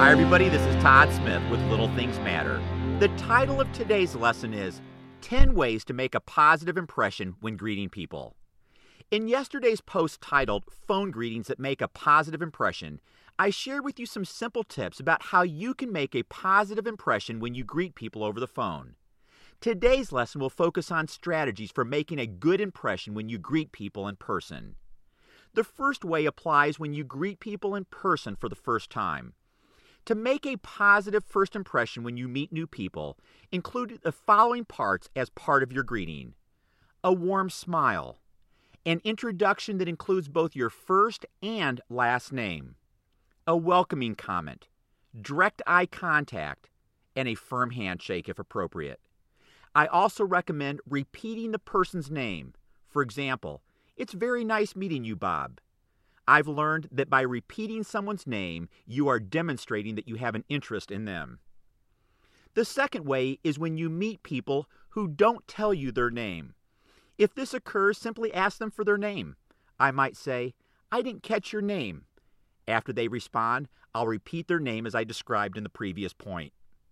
Hi everybody, this is Todd Smith with Little Things Matter. The title of today's lesson is 10 Ways to Make a Positive Impression When Greeting People. In yesterday's post titled Phone Greetings That Make a Positive Impression, I shared with you some simple tips about how you can make a positive impression when you greet people over the phone. Today's lesson will focus on strategies for making a good impression when you greet people in person. The first way applies when you greet people in person for the first time. To make a positive first impression when you meet new people, include the following parts as part of your greeting: a warm smile, an introduction that includes both your first and last name, a welcoming comment, direct eye contact, and a firm handshake if appropriate. I also recommend repeating the person's name. For example, "It's very nice meeting you, Bob." I've learned that by repeating someone's name, you are demonstrating that you have an interest in them. The second way is when you meet people who don't tell you their name. If this occurs, simply ask them for their name. I might say, "I didn't catch your name." After they respond, I'll repeat their name as I described in the previous point.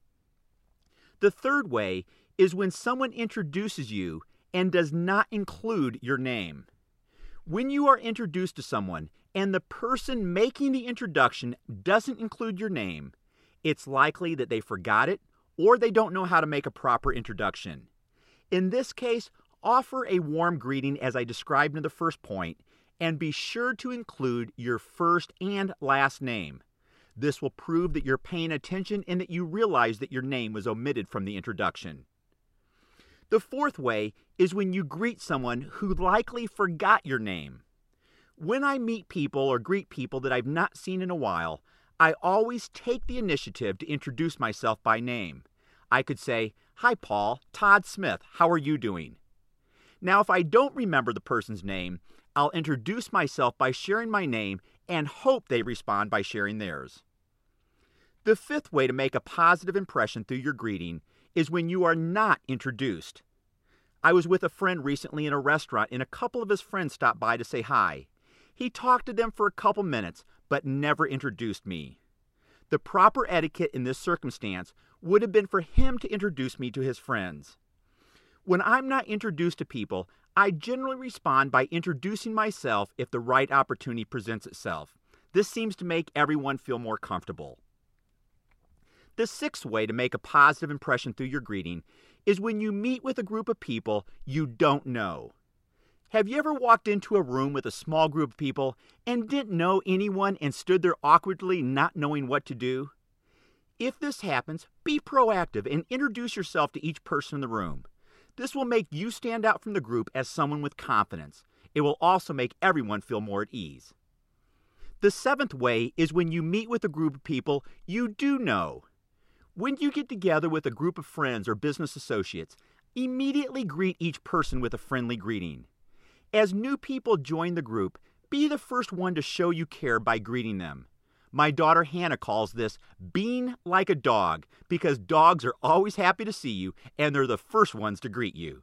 The third way is when someone introduces you and does not include your name. When you are introduced to someone and the person making the introduction doesn't include your name, it's likely that they forgot it or they don't know how to make a proper introduction. In this case, offer a warm greeting as I described in the first point, and be sure to include your first and last name. This will prove that you're paying attention and that you realize that your name was omitted from the introduction. The fourth way is when you greet someone who likely forgot your name. When I meet people or greet people that I've not seen in a while, I always take the initiative to introduce myself by name. I could say, "Hi Paul, Todd Smith, how are you doing?" Now, if I don't remember the person's name, I'll introduce myself by sharing my name and hope they respond by sharing theirs. The fifth way to make a positive impression through your greeting is when you are not introduced. I was with a friend recently in a restaurant and a couple of his friends stopped by to say hi. He talked to them for a couple minutes, but never introduced me. The proper etiquette in this circumstance would have been for him to introduce me to his friends. When I'm not introduced to people, I generally respond by introducing myself if the right opportunity presents itself. This seems to make everyone feel more comfortable. The sixth way to make a positive impression through your greeting is when you meet with a group of people you don't know. Have you ever walked into a room with a small group of people and didn't know anyone and stood there awkwardly not knowing what to do? If this happens, be proactive and introduce yourself to each person in the room. This will make you stand out from the group as someone with confidence. It will also make everyone feel more at ease. The seventh way is when you meet with a group of people you do know. When you get together with a group of friends or business associates, immediately greet each person with a friendly greeting. As new people join the group, be the first one to show you care by greeting them. My daughter Hannah calls this being like a dog because dogs are always happy to see you and they're the first ones to greet you.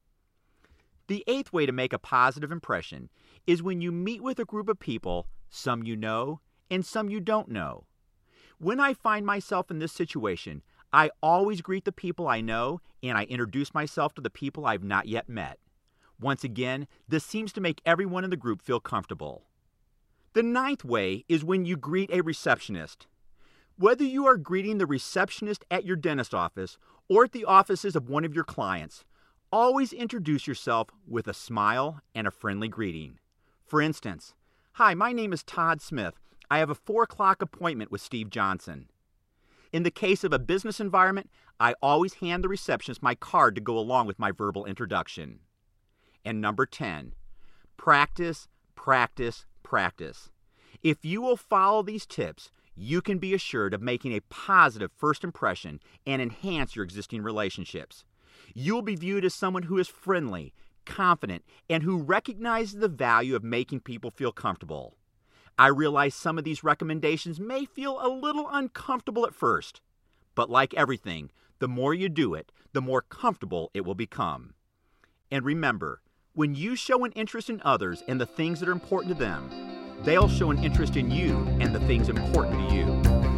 The eighth way to make a positive impression is when you meet with a group of people, some you know and some you don't know. When I find myself in this situation, I always greet the people I know and I introduce myself to the people I've not yet met. Once again, this seems to make everyone in the group feel comfortable. The ninth way is when you greet a receptionist. Whether you are greeting the receptionist at your dentist office or at the offices of one of your clients, always introduce yourself with a smile and a friendly greeting. For instance, "Hi, my name is Todd Smith. I have a 4 o'clock appointment with Steve Johnson." In the case of a business environment, I always hand the receptionist my card to go along with my verbal introduction. And number 10, practice, practice, practice. If you will follow these tips, you can be assured of making a positive first impression and enhance your existing relationships. You will be viewed as someone who is friendly, confident, and who recognizes the value of making people feel comfortable. I realize some of these recommendations may feel a little uncomfortable at first, but like everything, the more you do it, the more comfortable it will become. And remember, when you show an interest in others and the things that are important to them, they'll show an interest in you and the things important to you.